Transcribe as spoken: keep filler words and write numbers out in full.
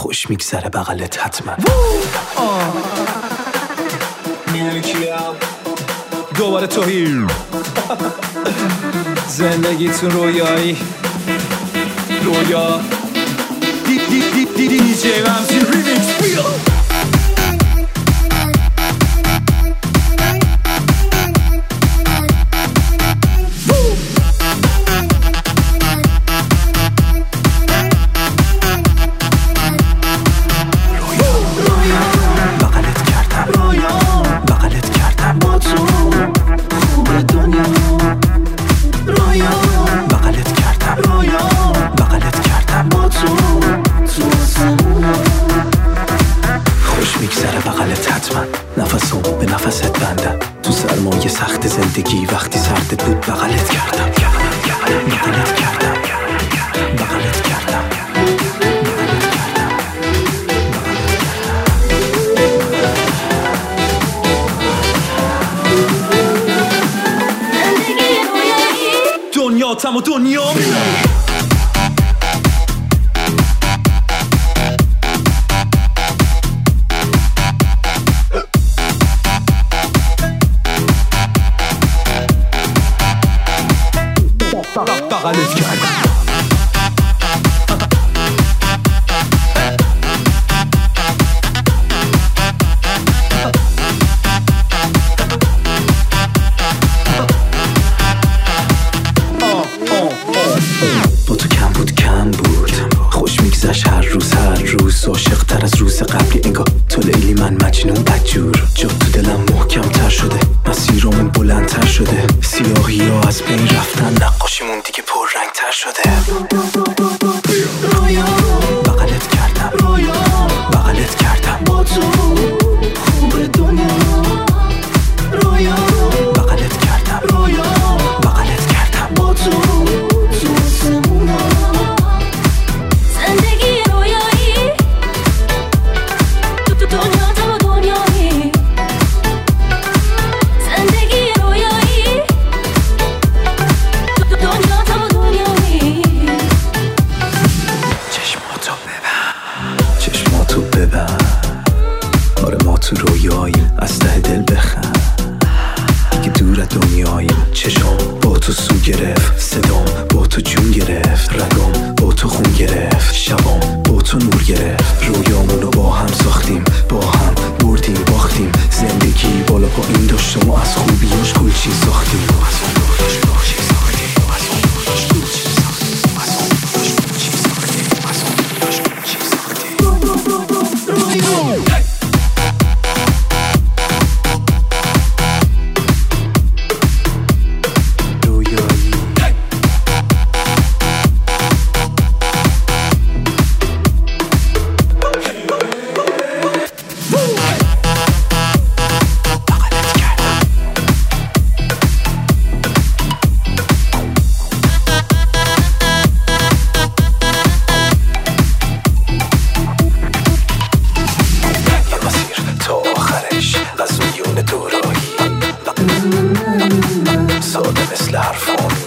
خوش میگذره بغلت حتما. میدونی کیم؟ دوباره توهیر. زندگیتون رویایی رویا دی دی دی دی دی جی رمزی ریمیکس بیل. نفسم به نفست بندم تو سرمایه سخت زندگی وقتی سردت بود بغلت کردم بغلت کردم بغلت کردم دنیا تم و دنیا بغلت کردم. با تو کم بود کم بود خوش میگذشت هر روز هر روز عاشق تر از روز قبلی انگار تو لیلی من مجنون بدجور جا تو دلم محکم تر شده مسیرمون بلندتر شده سیاهی ها از بین رفتن نقاشیمون دیگه پر رنگ تر شده. بغلت کردم بغلت کردم با تو خوب دنیا بغلت کردم بغلت کردم با تو تو رویاییم از ته دل بخند که دور دنیاییم چشم با تو سو گرفت صدام با تو جون گرفت رگام با تو خون گرفت شبام با تو نور گرفت رویامونو با هم ساختیم با هم بردیم باختیم زندگی بالا پایین داشتم و از خوبیاش کل چیز ساختیم ساده مثل حرفان